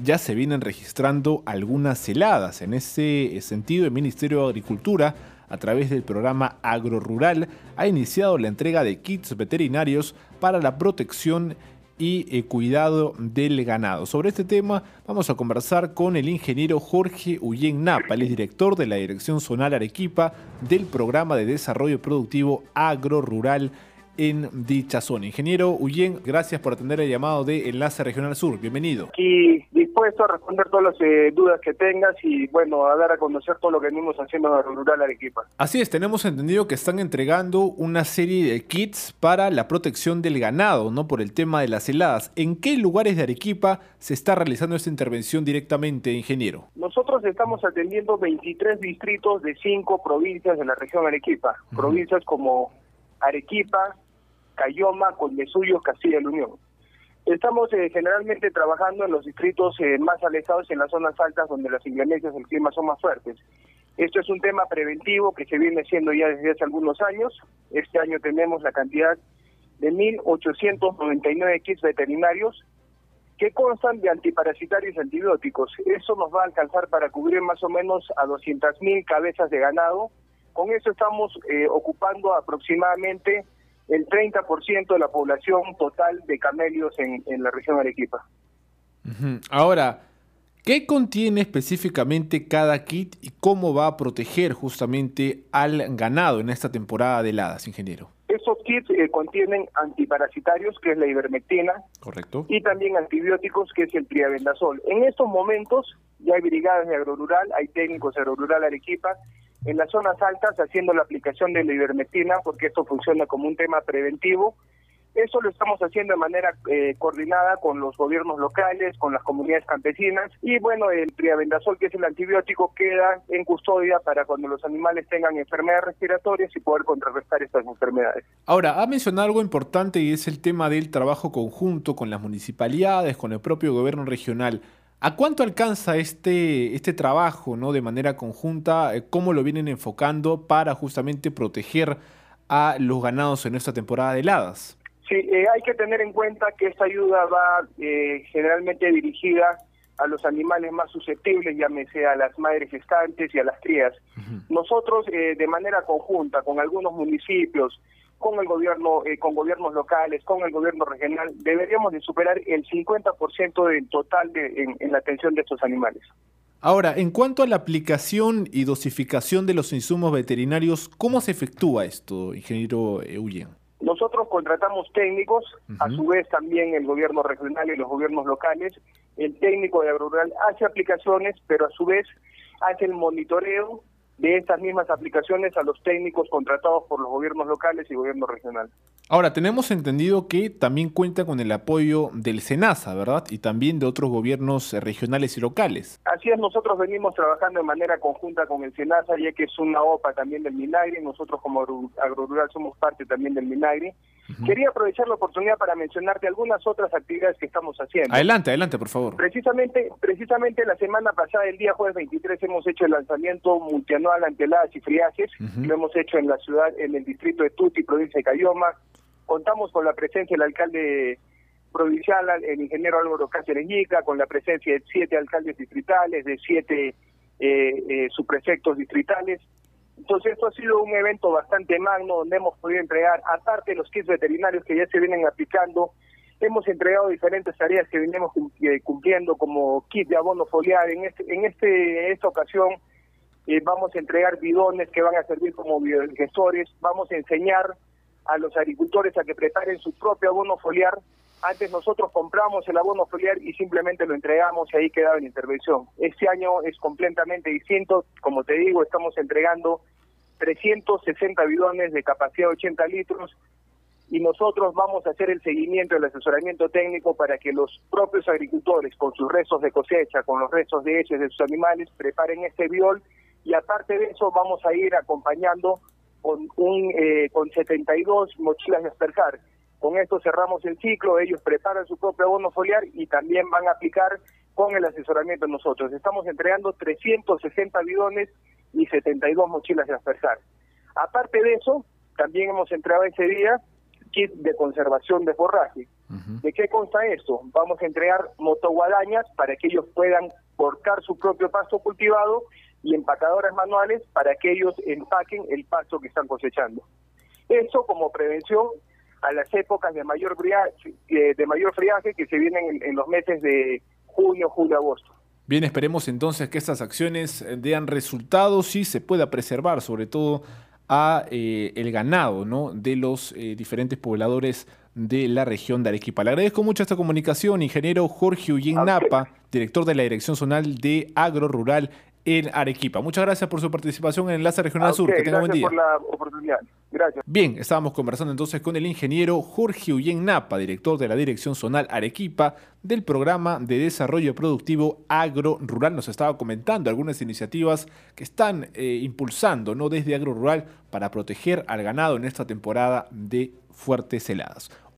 ya se vienen registrando algunas heladas. En ese sentido, el Ministerio de Agricultura, a través del programa Agrorural, ha iniciado la entrega de kits veterinarios para la protección y cuidado del ganado. Sobre este tema vamos a conversar con el ingeniero Jorge Ullén Napa, el director de la Dirección Zonal Arequipa del Programa de Desarrollo Productivo Agrorural en dicha zona. Ingeniero Ullén, gracias por atender el llamado de Enlace Regional Sur. Bienvenido. Aquí dispuesto a responder todas las dudas que tengas y, bueno, a dar a conocer todo lo que venimos haciendo en Agrorural Arequipa. Así es, tenemos entendido que están entregando una serie de kits para la protección del ganado, ¿no? Por el tema de las heladas. ¿En qué lugares de Arequipa se está realizando esta intervención directamente, ingeniero? Nosotros estamos atendiendo 23 distritos de 5 provincias de la región Arequipa. Provincias como Arequipa, Cayoma, Collasuyo, Castilla y la Unión. Estamos generalmente trabajando en los distritos más alejados, en las zonas altas donde las inclemencias del clima son más fuertes. Esto es un tema preventivo que se viene haciendo ya desde hace algunos años. Este año tenemos la cantidad de 1.899 kits veterinarios que constan de antiparasitarios y antibióticos. Eso nos va a alcanzar para cubrir más o menos a 200.000 cabezas de ganado. Con eso estamos ocupando aproximadamente el 30% de la población total de camelios en la región Arequipa. Ahora, ¿qué contiene específicamente cada kit y cómo va a proteger justamente al ganado en esta temporada de heladas, ingeniero? Esos kits contienen antiparasitarios, que es la ivermectina. Correcto. Y también antibióticos, que es el triabendazol. En estos momentos ya hay brigadas de Agrorural, hay técnicos de Agrorural Arequipa, en las zonas altas haciendo la aplicación de la ivermectina, porque esto funciona como un tema preventivo. Eso lo estamos haciendo de manera coordinada con los gobiernos locales, con las comunidades campesinas, y bueno, el triabendazol, que es el antibiótico, queda en custodia para cuando los animales tengan enfermedades respiratorias y poder contrarrestar estas enfermedades. Ahora, ha mencionado algo importante y es el tema del trabajo conjunto con las municipalidades, con el propio gobierno regional. ¿A cuánto alcanza este trabajo, ¿no? De manera conjunta? ¿Cómo lo vienen enfocando para justamente proteger a los ganados en esta temporada de heladas? Sí, hay que tener en cuenta que esta ayuda va generalmente dirigida a los animales más susceptibles, llámese a las madres gestantes y a las crías. Nosotros, de manera conjunta, con algunos municipios, con el gobierno, con gobiernos locales, con el gobierno regional, deberíamos de superar el 50% del total en la atención de estos animales. Ahora, en cuanto a la aplicación y dosificación de los insumos veterinarios, ¿cómo se efectúa esto, ingeniero Ullén? Nosotros contratamos técnicos, a su vez también el gobierno regional y los gobiernos locales. El técnico de Agrorural hace aplicaciones, pero a su vez hace el monitoreo de estas mismas aplicaciones a los técnicos contratados por los gobiernos locales y gobierno regional. Ahora, tenemos entendido que también cuenta con el apoyo del SENASA, ¿verdad? Y también de otros gobiernos regionales y locales. Así es, nosotros venimos trabajando de manera conjunta con el SENASA, ya que es una OPA también del Minagri. Nosotros como Agrorural somos parte también del Minagri. Quería aprovechar la oportunidad para mencionarte algunas otras actividades que estamos haciendo. Adelante, por favor. Precisamente la semana pasada, el día jueves 23, hemos hecho el lanzamiento multianual ante heladas y friajes. Lo hemos hecho en la ciudad, en el distrito de Tuti, provincia de Cayoma. Contamos con la presencia del alcalde provincial, el ingeniero Álvaro Cáceres Yica, con la presencia de 7 alcaldes distritales, de 7 subprefectos distritales. Entonces esto ha sido un evento bastante magno, donde hemos podido entregar, aparte de los kits veterinarios que ya se vienen aplicando, hemos entregado diferentes tareas que venimos cumpliendo, como kit de abono foliar. En esta ocasión vamos a entregar bidones que van a servir como biodigestores. Vamos a enseñar a los agricultores a que preparen su propio abono foliar. Antes nosotros compramos el abono foliar y simplemente lo entregamos y ahí quedaba la intervención. Este año es completamente distinto. Como te digo, estamos entregando 360 bidones de capacidad de 80 litros y nosotros vamos a hacer el seguimiento, el asesoramiento técnico para que los propios agricultores, con sus restos de cosecha, con los restos de heces de sus animales, preparen este biol, y aparte de eso vamos a ir acompañando con 72 mochilas de asperjar. Con esto cerramos el ciclo, ellos preparan su propio abono foliar y también van a aplicar con el asesoramiento de nosotros. Estamos entregando 360 bidones y 72 mochilas de asperjar. Aparte de eso, también hemos entregado ese día kit de conservación de forraje. ¿De qué consta esto? Vamos a entregar motoguadañas para que ellos puedan cortar su propio pasto cultivado y empacadoras manuales para que ellos empaquen el pasto que están cosechando. Eso como prevención a las épocas de mayor friaje que se vienen en los meses de junio, julio, agosto. Bien, esperemos entonces que estas acciones den resultados y se pueda preservar sobre todo a el ganado, ¿no?, de los diferentes pobladores de la región de Arequipa. Le agradezco mucho esta comunicación, ingeniero Jorge Ullén Napa, director de la Dirección Zonal de Agro Rural en Arequipa. Muchas gracias por su participación en Enlace Regional Sur. Que tenga buen día. Gracias por la oportunidad. Gracias. Bien, estábamos conversando entonces con el ingeniero Jorge Ullén Napa, director de la Dirección Zonal Arequipa del Programa de Desarrollo Productivo Agro Rural. Nos estaba comentando algunas iniciativas que están impulsando, ¿no?, desde Agro Rural para proteger al ganado en esta temporada de fuertes heladas.